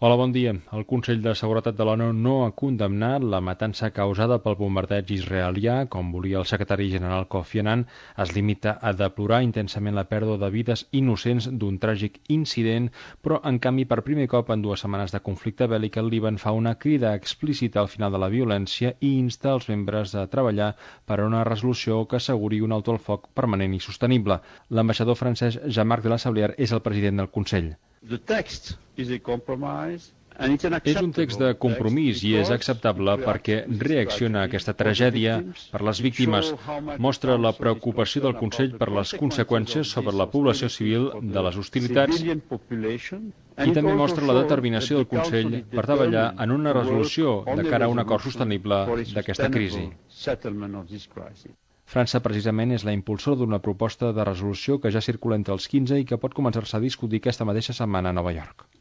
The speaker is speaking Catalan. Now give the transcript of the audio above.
Hola, bon dia. El Consell de Seguretat de l'ONU no ha condemnat la matança causada pel bombardeig israelià, com volia el secretari general Kofi Annan. Es limita a deplorar intensament la pèrdua de vides innocents d'un tràgic incident, però, en canvi, per primer cop en 2 setmanes de conflicte bèl·lic, el Líban fa una crida explícita al final de la violència i insta els membres a treballar per a una resolució que asseguri un alto el foc permanent i sostenible. L'ambaixador francès Jean-Marc de la Sablière és el president del Consell. És un text de compromís i és acceptable perquè reacciona a aquesta tragèdia per les víctimes, mostra la preocupació del Consell per les conseqüències sobre la població civil de les hostilitats i també mostra la determinació del Consell per treballar en una resolució de cara a un acord sostenible d'aquesta crisi. França, precisament, és la impulsora d'una proposta de resolució que ja circula entre els 15 i que pot començar-se a discutir aquesta mateixa setmana a Nova York.